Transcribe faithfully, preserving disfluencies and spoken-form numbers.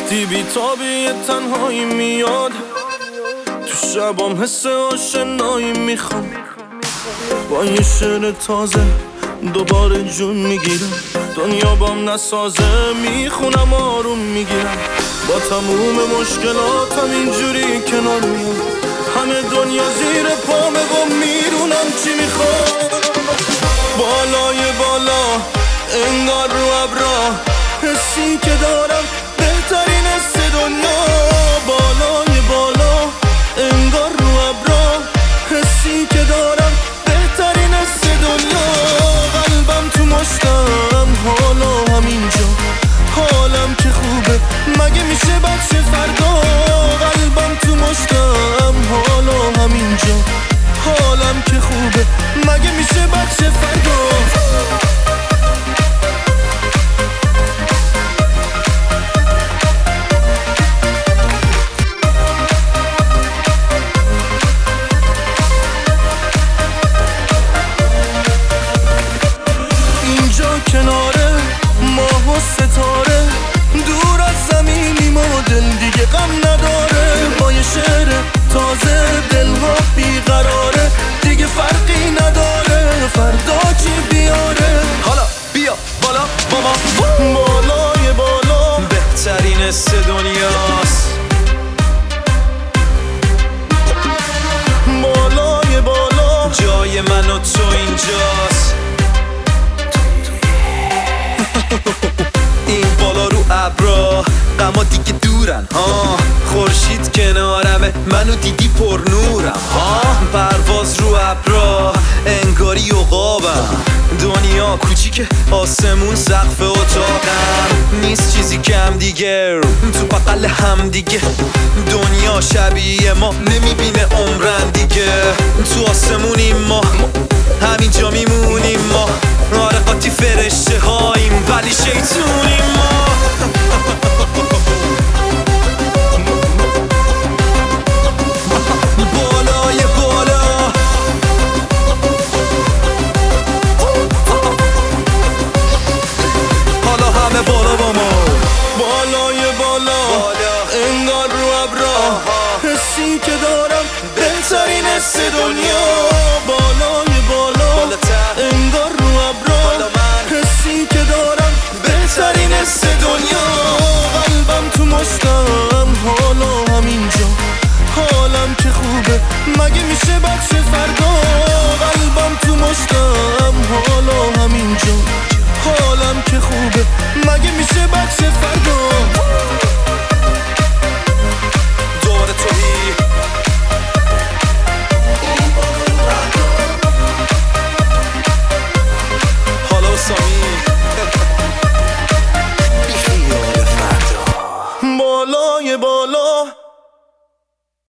وقتی بی تابی تنهایی میاد، تو شبام حس آشنایی میخوام. با یه شعر تازه دوباره جون میگیرم، دنیا بام نسازه میخونم آروم میگیرم. با تموم مشکلاتم اینجوری کنار میام، همه دنیا زیر پامه و میدونم چی میخوام. بالای بالا انگار رو ابرا، حسی که دارم بهترین حس دنیا. بالای بالا انگار رو ابرا، حسی که دارم بهترین حس دنیا. قلبم تو مشتم حالا همینجا، حالم که خوبه مگه میشه بچه فردا. قلبم تو مشتم حالا همینجا، حالم که خوبه مگه میشه بچه فردا. کناره ماه و ستاره، دور از زمینی ما دل دیگه غم نداره. با یه شعر تازه دلها بیقراره، دیگه فرقی نداره فردا چی بیاره. حالا بیا بالا با ما، بالای بالا بهترین حس دنیاست. بالای بالا جای من و تو اینجاست. این بالا رو ابرا غما دیگه دورن ها، خورشید کنارمه منو دیدی پر نورم ها. پرواز رو ابرا انگاری عقابم، دنیا کوچیکه آسمون سقف اتاقم. نیست چیزی کم دیگه تو بغل هم دیگه، دنیا شبیه ما نمیبینه عمرن دیگه. تو آسمونیم ما همینجا میمونیم ما، آره قاطی فرشته هاییم ولی شیطونی.